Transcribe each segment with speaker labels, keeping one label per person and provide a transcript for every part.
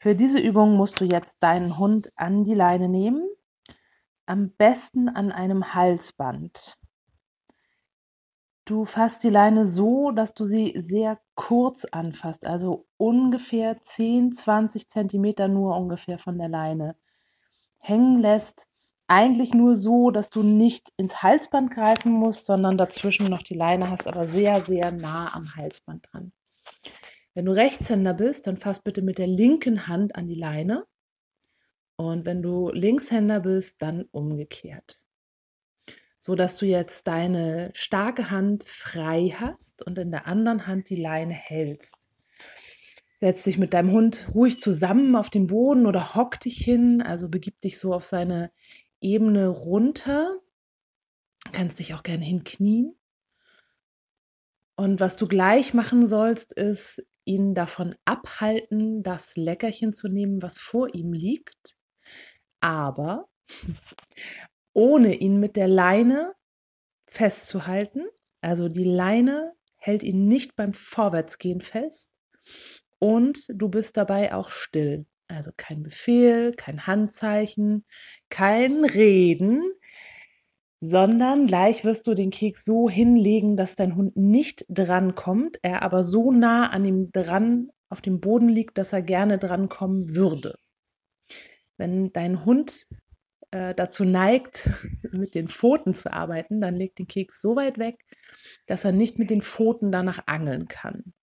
Speaker 1: Für diese Übung musst du jetzt deinen Hund an die Leine nehmen, am besten an einem Halsband. Du fasst die Leine so, dass du sie sehr kurz anfasst, also ungefähr 10-20 Zentimeter nur ungefähr von der Leine hängen lässt. Eigentlich nur so, dass du nicht ins Halsband greifen musst, sondern dazwischen noch die Leine hast, aber sehr, sehr nah am Halsband dran. Wenn du Rechtshänder bist, dann fass bitte mit der linken Hand an die Leine. Und wenn du Linkshänder bist, dann umgekehrt. So dass du jetzt deine starke Hand frei hast und in der anderen Hand die Leine hältst. Setz dich mit deinem Hund ruhig zusammen auf den Boden oder hock dich hin, also begib dich so auf seine Ebene runter. Kannst dich auch gerne hinknien. Und was du gleich machen sollst, ist ihn davon abhalten, das Leckerchen zu nehmen, was vor ihm liegt, aber ohne ihn mit der Leine festzuhalten. Also die Leine hält ihn nicht beim Vorwärtsgehen fest und du bist dabei auch still. Also kein Befehl, kein Handzeichen, kein Reden, sondern gleich wirst du den Keks so hinlegen, dass dein Hund nicht drankommt, er aber so nah an ihm dran auf dem Boden liegt, dass er gerne drankommen würde. Wenn dein Hund dazu neigt, mit den Pfoten zu arbeiten, dann leg den Keks so weit weg, dass er nicht mit den Pfoten danach angeln kann.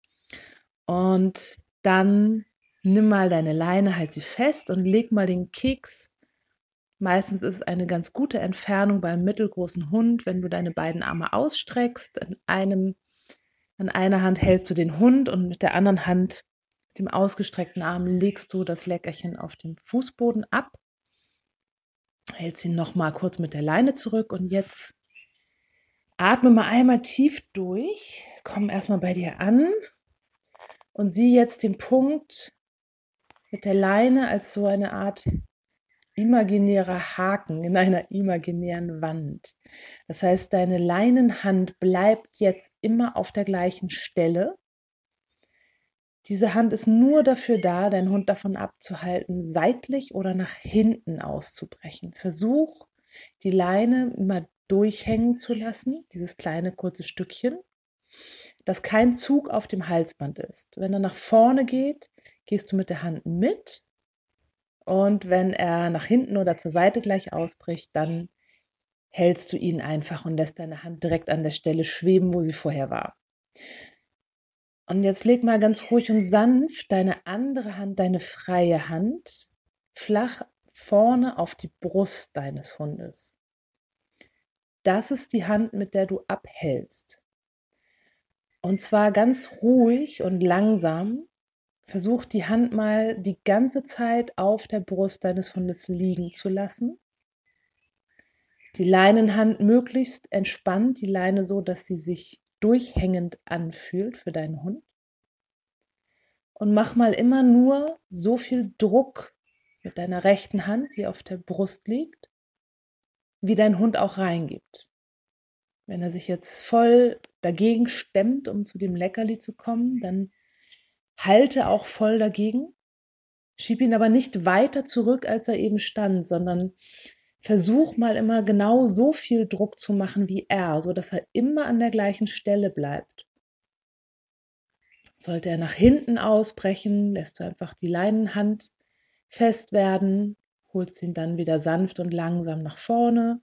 Speaker 1: Und dann nimm mal deine Leine, halt sie fest und leg mal den Keks. Meistens ist es eine ganz gute Entfernung beim mittelgroßen Hund, wenn du deine beiden Arme ausstreckst. An einer Hand hältst du den Hund und mit der anderen Hand, dem ausgestreckten Arm, legst du das Leckerchen auf dem Fußboden ab. Hältst ihn noch mal kurz mit der Leine zurück und jetzt atme mal einmal tief durch. Komm erstmal bei dir an und sieh jetzt den Punkt mit der Leine als so eine Art imaginärer Haken in einer imaginären Wand. Das heißt, deine Leinenhand bleibt jetzt immer auf der gleichen Stelle. Diese Hand ist nur dafür da, deinen Hund davon abzuhalten, seitlich oder nach hinten auszubrechen. Versuch, die Leine immer durchhängen zu lassen, dieses kleine kurze Stückchen, dass kein Zug auf dem Halsband ist. Wenn er nach vorne geht, gehst du mit der Hand mit. Und wenn er nach hinten oder zur Seite gleich ausbricht, dann hältst du ihn einfach und lässt deine Hand direkt an der Stelle schweben, wo sie vorher war. Und jetzt leg mal ganz ruhig und sanft deine andere Hand, deine freie Hand, flach vorne auf die Brust deines Hundes. Das ist die Hand, mit der du abhältst. Und zwar ganz ruhig und langsam. Versuch die Hand mal die ganze Zeit auf der Brust deines Hundes liegen zu lassen. Die Leinenhand möglichst entspannt, die Leine so, dass sie sich durchhängend anfühlt für deinen Hund. Und mach mal immer nur so viel Druck mit deiner rechten Hand, die auf der Brust liegt, wie dein Hund auch reingibt. Wenn er sich jetzt voll dagegen stemmt, um zu dem Leckerli zu kommen, dann halte auch voll dagegen. Schieb ihn aber nicht weiter zurück, als er eben stand, sondern versuch mal immer genau so viel Druck zu machen wie er, sodass er immer an der gleichen Stelle bleibt. Sollte er nach hinten ausbrechen, lässt du einfach die Leinenhand fest werden, holst ihn dann wieder sanft und langsam nach vorne.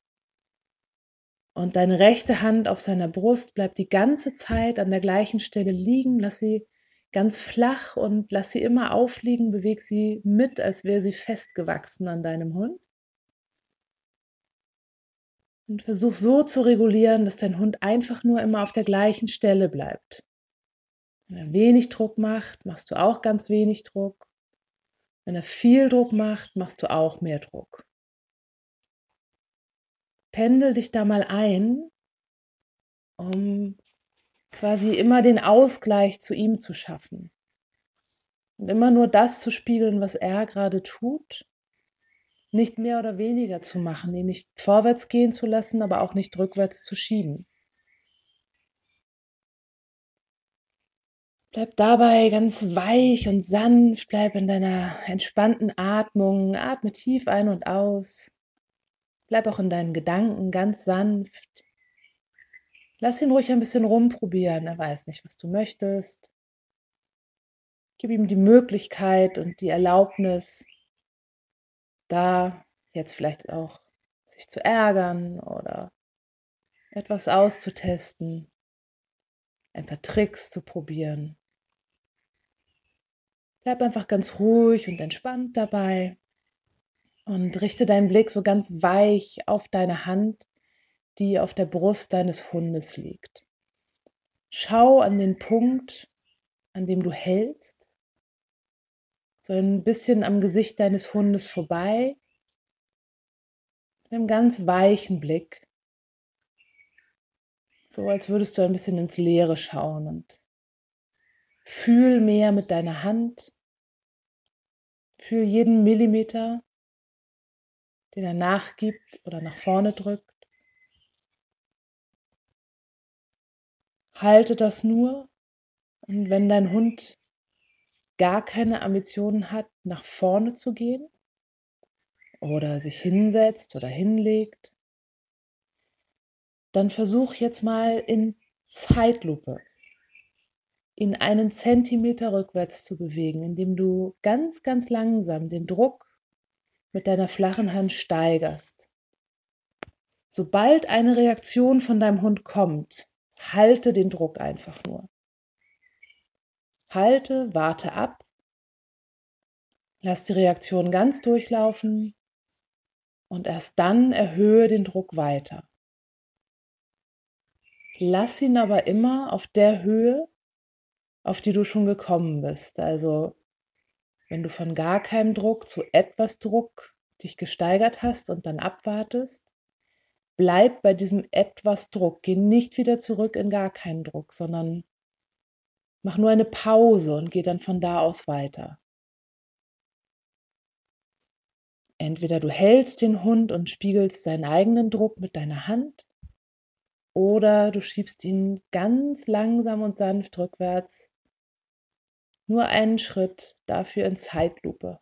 Speaker 1: Und deine rechte Hand auf seiner Brust bleibt die ganze Zeit an der gleichen Stelle liegen. Lass sie ganz flach und lass sie immer aufliegen. Beweg sie mit, als wäre sie festgewachsen an deinem Hund. Und versuch so zu regulieren, dass dein Hund einfach nur immer auf der gleichen Stelle bleibt. Wenn er wenig Druck macht, machst du auch ganz wenig Druck. Wenn er viel Druck macht, machst du auch mehr Druck. Pendel dich da mal ein, um quasi immer den Ausgleich zu ihm zu schaffen. Und immer nur das zu spiegeln, was er gerade tut. Nicht mehr oder weniger zu machen, ihn nicht vorwärts gehen zu lassen, aber auch nicht rückwärts zu schieben. Bleib dabei ganz weich und sanft, bleib in deiner entspannten Atmung, atme tief ein und aus. Bleib auch in deinen Gedanken ganz sanft. Lass ihn ruhig ein bisschen rumprobieren, er weiß nicht, was du möchtest. Gib ihm die Möglichkeit und die Erlaubnis, da jetzt vielleicht auch sich zu ärgern oder etwas auszutesten, ein paar Tricks zu probieren. Bleib einfach ganz ruhig und entspannt dabei und richte deinen Blick so ganz weich auf deine Hand, die auf der Brust deines Hundes liegt. Schau an den Punkt, an dem du hältst, so ein bisschen am Gesicht deines Hundes vorbei, mit einem ganz weichen Blick, so als würdest du ein bisschen ins Leere schauen und fühl mehr mit deiner Hand, fühl jeden Millimeter, den er nachgibt oder nach vorne drückt. Halte das nur und wenn dein Hund gar keine Ambitionen hat, nach vorne zu gehen oder sich hinsetzt oder hinlegt, dann versuch jetzt mal in Zeitlupe ihn einen Zentimeter rückwärts zu bewegen, indem du ganz, ganz langsam den Druck mit deiner flachen Hand steigerst. Sobald eine Reaktion von deinem Hund kommt, halte den Druck einfach nur. Halte, warte ab, lass die Reaktion ganz durchlaufen und erst dann erhöhe den Druck weiter. Lass ihn aber immer auf der Höhe, auf die du schon gekommen bist. Also wenn du von gar keinem Druck zu etwas Druck dich gesteigert hast und dann abwartest, bleib bei diesem etwas Druck. Geh nicht wieder zurück in gar keinen Druck, sondern mach nur eine Pause und geh dann von da aus weiter. Entweder du hältst den Hund und spiegelst seinen eigenen Druck mit deiner Hand oder du schiebst ihn ganz langsam und sanft rückwärts. Nur einen Schritt, dafür in Zeitlupe.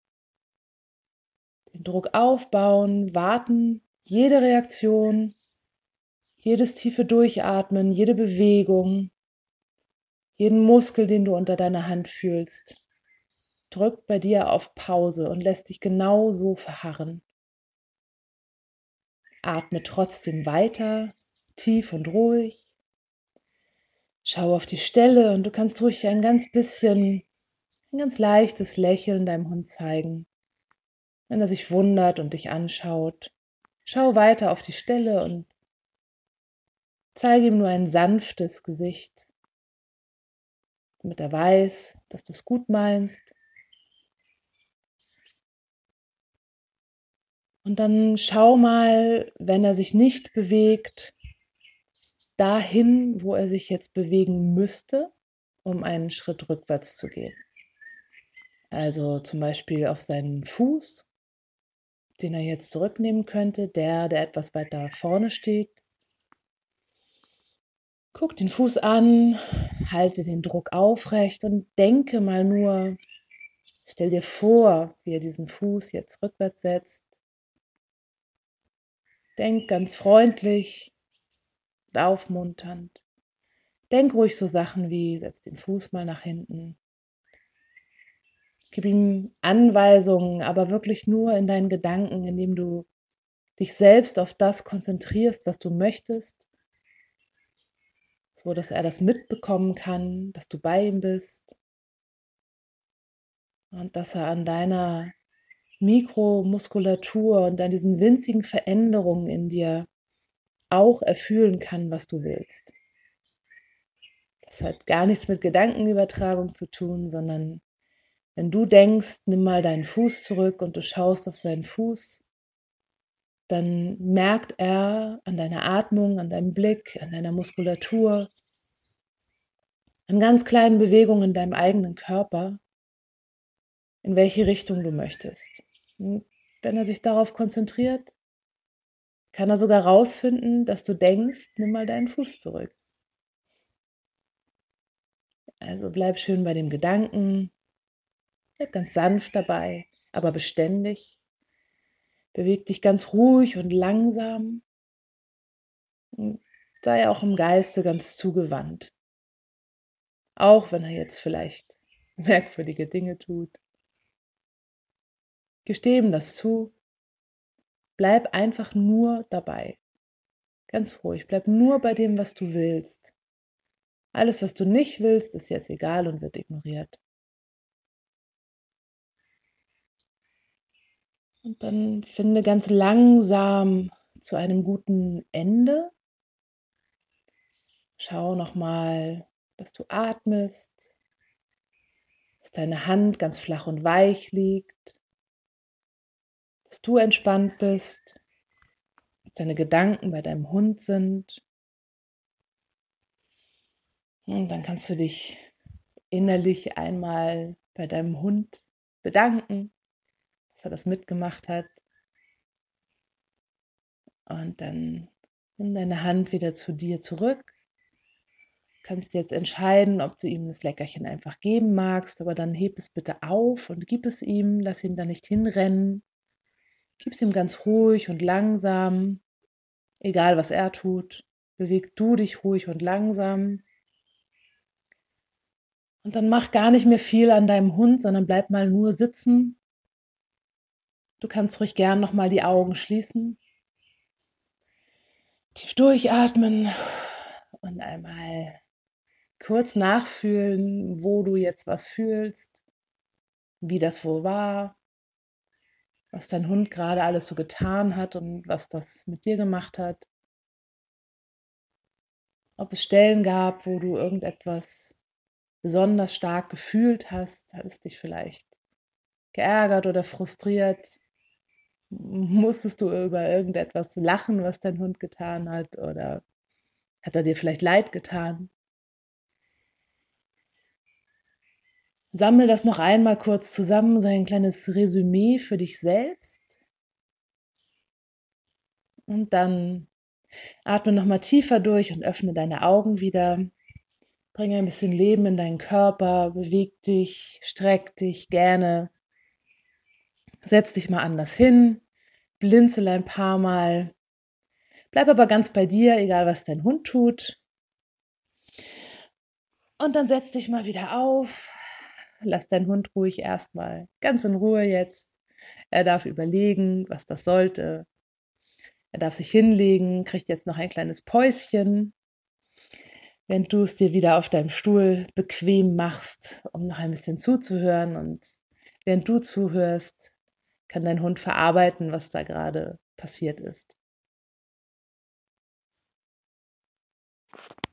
Speaker 1: Den Druck aufbauen, warten, jede Reaktion, jedes tiefe Durchatmen, jede Bewegung, jeden Muskel, den du unter deiner Hand fühlst, drückt bei dir auf Pause und lässt dich genau so verharren. Atme trotzdem weiter, tief und ruhig. Schau auf die Stelle und du kannst ruhig ein ganz leichtes Lächeln deinem Hund zeigen, wenn er sich wundert und dich anschaut. Schau weiter auf die Stelle und zeige ihm nur ein sanftes Gesicht, damit er weiß, dass du es gut meinst. Und dann schau mal, wenn er sich nicht bewegt, dahin, wo er sich jetzt bewegen müsste, um einen Schritt rückwärts zu gehen. Also zum Beispiel auf seinen Fuß, den er jetzt zurücknehmen könnte, der etwas weiter vorne steht. Guck den Fuß an, halte den Druck aufrecht und denke mal nur, stell dir vor, wie er diesen Fuß jetzt rückwärts setzt. Denk ganz freundlich und aufmunternd. Denk ruhig so Sachen wie, setz den Fuß mal nach hinten. Gib ihm Anweisungen, aber wirklich nur in deinen Gedanken, indem du dich selbst auf das konzentrierst, was du möchtest, so dass er das mitbekommen kann, dass du bei ihm bist und dass er an deiner Mikromuskulatur und an diesen winzigen Veränderungen in dir auch erfühlen kann, was du willst. Das hat gar nichts mit Gedankenübertragung zu tun, sondern wenn du denkst, nimm mal deinen Fuß zurück und du schaust auf seinen Fuß, dann merkt er an deiner Atmung, an deinem Blick, an deiner Muskulatur, an ganz kleinen Bewegungen in deinem eigenen Körper, in welche Richtung du möchtest. Und wenn er sich darauf konzentriert, kann er sogar rausfinden, dass du denkst, nimm mal deinen Fuß zurück. Also bleib schön bei dem Gedanken, bleib ganz sanft dabei, aber beständig. Beweg dich ganz ruhig und langsam. Und sei auch im Geiste ganz zugewandt. Auch wenn er jetzt vielleicht merkwürdige Dinge tut. Gesteh ihm das zu. Bleib einfach nur dabei. Ganz ruhig. Bleib nur bei dem, was du willst. Alles, was du nicht willst, ist jetzt egal und wird ignoriert. Und dann finde ganz langsam zu einem guten Ende. Schau nochmal, dass du atmest, dass deine Hand ganz flach und weich liegt, dass du entspannt bist, dass deine Gedanken bei deinem Hund sind. Und dann kannst du dich innerlich einmal bei deinem Hund bedanken, dass er das mitgemacht hat. Und dann nimm deine Hand wieder zu dir zurück. Du kannst jetzt entscheiden, ob du ihm das Leckerchen einfach geben magst, aber dann heb es bitte auf und gib es ihm, lass ihn da nicht hinrennen. Gib es ihm ganz ruhig und langsam, egal was er tut. Beweg du dich ruhig und langsam. Und dann mach gar nicht mehr viel an deinem Hund, sondern bleib mal nur sitzen. Du kannst ruhig gern nochmal die Augen schließen. Tief durchatmen und einmal kurz nachfühlen, wo du jetzt was fühlst, wie das wohl war, was dein Hund gerade alles so getan hat und was das mit dir gemacht hat. Ob es Stellen gab, wo du irgendetwas besonders stark gefühlt hast, hat es dich vielleicht geärgert oder frustriert? Musstest du über irgendetwas lachen, was dein Hund getan hat, oder hat er dir vielleicht leid getan? Sammle das noch einmal kurz zusammen, so ein kleines Resümee für dich selbst. Und dann atme nochmal tiefer durch und öffne deine Augen wieder. Bringe ein bisschen Leben in deinen Körper, beweg dich, streck dich gerne. Setz dich mal anders hin, blinzel ein paar Mal. Bleib aber ganz bei dir, egal was dein Hund tut. Und dann setz dich mal wieder auf. Lass deinen Hund ruhig erstmal ganz in Ruhe jetzt. Er darf überlegen, was das sollte. Er darf sich hinlegen, kriegt jetzt noch ein kleines Päuschen, während du es dir wieder auf deinem Stuhl bequem machst, um noch ein bisschen zuzuhören. Und während du zuhörst, kann dein Hund verarbeiten, was da gerade passiert ist.